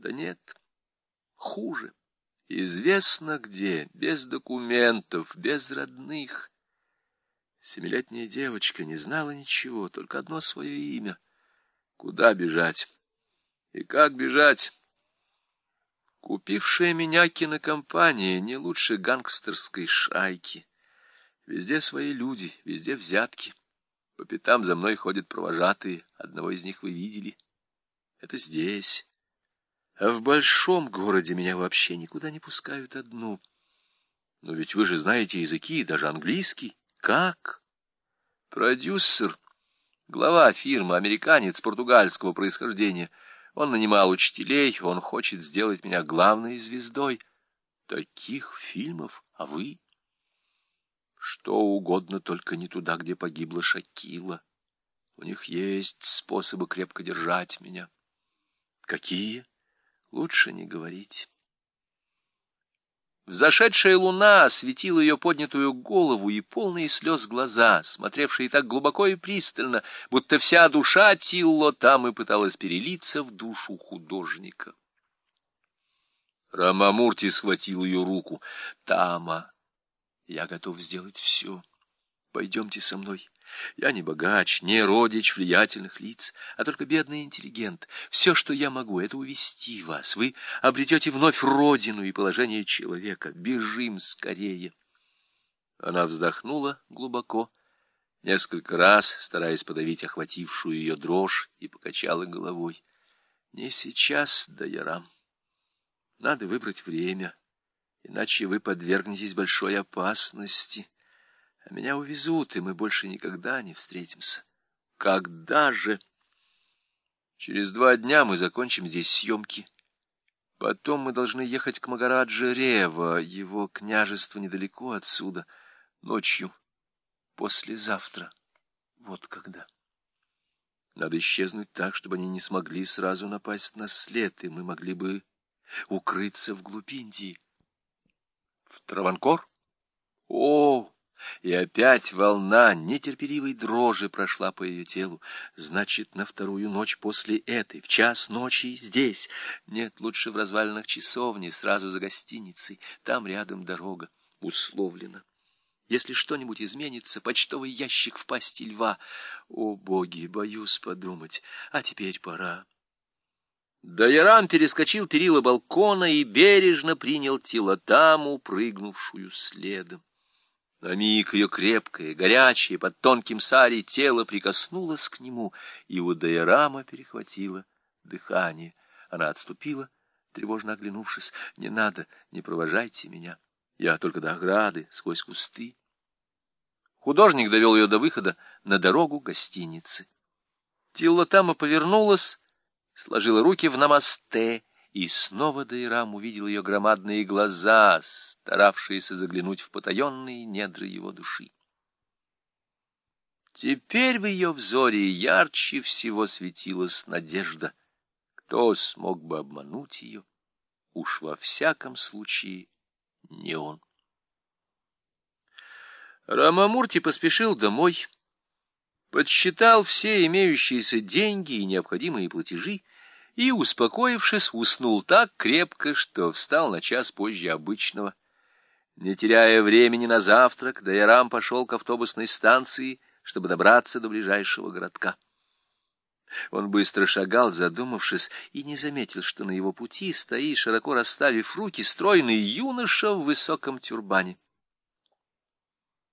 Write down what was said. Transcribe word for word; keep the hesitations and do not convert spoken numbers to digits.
Да нет, хуже. Известно где, без документов, без родных. Семилетняя девочка не знала ничего, только одно свое имя. Куда бежать? И как бежать? Купившая меня кинокомпания не лучше гангстерской шайки. Везде свои люди, везде взятки. По пятам за мной ходят провожатые. Одного из них вы видели. Это здесь. А в большом городе меня вообще никуда не пускают одну. Но ведь вы же знаете языки, даже английский. Как? Продюсер, глава фирмы, американец португальского происхождения. Он нанимал учителей, он хочет сделать меня главной звездой. Таких фильмов, а вы? Что угодно, только не туда, где погибла Шакила. У них есть способы крепко держать меня. Какие? Лучше не говорить. Взошедшая луна осветила ее поднятую голову и полные слез глаза, смотревшие так глубоко и пристально, будто вся душа Тилло там и пыталась перелиться в душу художника. Рамамурти схватил ее руку. «Тама, я готов сделать все. Пойдемте со мной. Я не богач, не родич влиятельных лиц, а только бедный интеллигент. Все, что я могу, это увести вас. Вы обретете вновь родину и положение человека. Бежим скорее». Она вздохнула глубоко, несколько раз, стараясь подавить охватившую ее дрожь, и покачала головой. «Не сейчас, Дайорам. Надо выбрать время, иначе вы подвергнетесь большой опасности. А меня увезут, и мы больше никогда не встретимся. Когда же? Через два дня мы закончим здесь съемки. Потом мы должны ехать к Магараджа Рева, его княжество недалеко отсюда, ночью, послезавтра. Вот когда. Надо исчезнуть так, чтобы они не смогли сразу напасть на след, и мы могли бы укрыться вглубь Индии. В Траванкор? О! И опять волна нетерпеливой дрожи прошла по ее телу. Значит, на вторую ночь после этой, в час ночи здесь. Нет, лучше в развалинах часовни, сразу за гостиницей. Там рядом дорога. Условлено. Если что-нибудь изменится, почтовый ящик в пасти льва. О, боги, боюсь подумать. А теперь пора. Дайорам перескочил перила балкона и бережно принял Тилотаму, прыгнувшую следом. На миг ее крепкое, горячее, под тонким сари тело прикоснулось к нему, и у Дайорама перехватило дыхание. Она отступила, тревожно оглянувшись. «Не надо, не провожайте меня. Я только до ограды, сквозь кусты». Художник довел ее до выхода на дорогу гостиницы. Тиллотама повернулась, сложила руки в намасте, и снова Дайорам увидел ее громадные глаза, старавшиеся заглянуть в потаенные недры его души. Теперь в ее взоре ярче всего светилась надежда. Кто смог бы обмануть ее? Уж во всяком случае не он. Рамамурти поспешил домой, подсчитал все имеющиеся деньги и необходимые платежи, и, успокоившись, уснул так крепко, что встал на час позже обычного. Не теряя времени на завтрак, Дайорам пошел к автобусной станции, чтобы добраться до ближайшего городка. Он быстро шагал, задумавшись, и не заметил, что на его пути стоит, широко расставив руки, стройный юноша в высоком тюрбане.